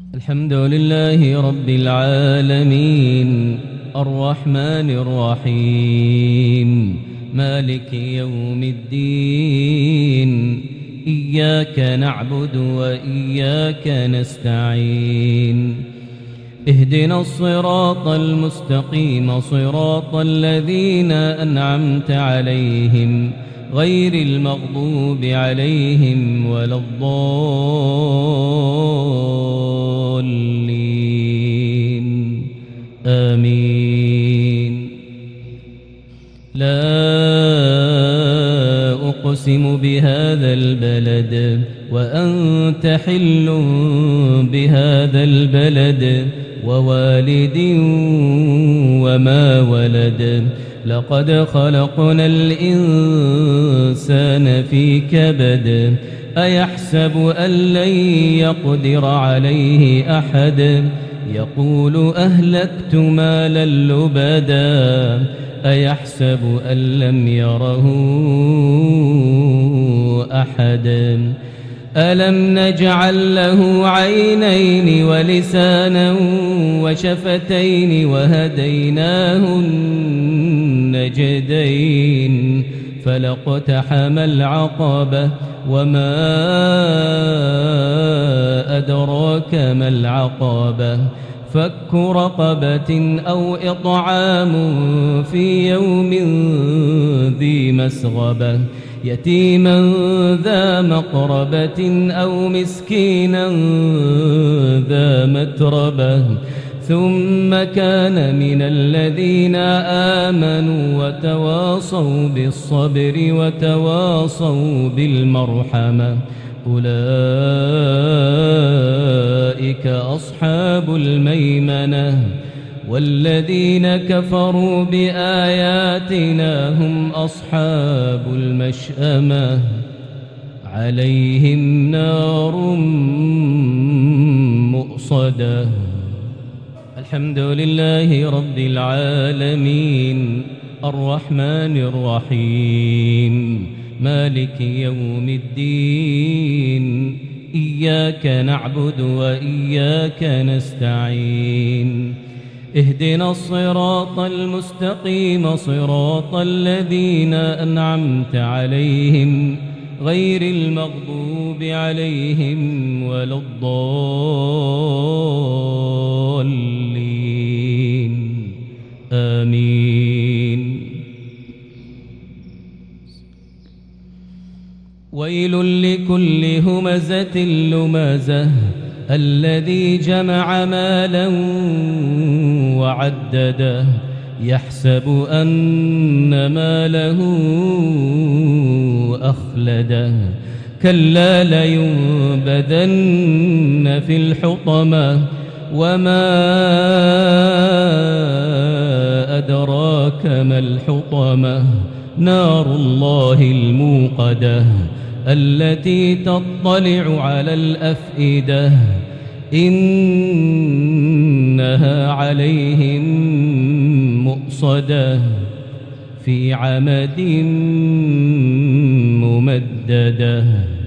الحمد لله رب العالمين الرحمن الرحيم مالك يوم الدين إياك نعبد وإياك نستعين اهدنا الصراط المستقيم صراط الذين أنعمت عليهم غير المغضوب عليهم ولا الضالين آمين. لا أقسم بهذا البلد وأنت حل بهذا البلد ووالد وما ولد لقد خلقنا الإنسان في كبد أيحسب أن لن يقدر عليه أحد يقول أهلكت مالا لبدا أيحسب أن لم يره أحد ألم نجعل له عينين ولسانا وشفتين وهديناه النجدين فلاقتحم العقبة وما أدراك ما العقبة فك رقبة أو إطعام في يوم ذي مسغبة يتيما ذا مقربة أو مسكينا ذا متربة ثم كان من الذين آمنوا وتواصوا بالصبر وتواصوا بالمرحمة أولئك أصحاب الميمنة والذين كفروا بآياتنا هم أصحاب المشأمة عليهم نار مؤصدة. الحمد لله رب العالمين الرحمن الرحيم مالك يوم الدين إياك نعبد وإياك نستعين اهدنا الصراط المستقيم صراط الذين أنعمت عليهم غير المغضوب عليهم ولا الضالين آمين. ويل لكل همزة لمزة الذي جمع مالا وعدده يحسب أن ماله أخلده كلا لينبذن في الحطمة وما أدراك ما الحطمة نار الله الموقدة التي تطلع على الأفئدة إنها عليهم مؤصدة في عمد ممددة.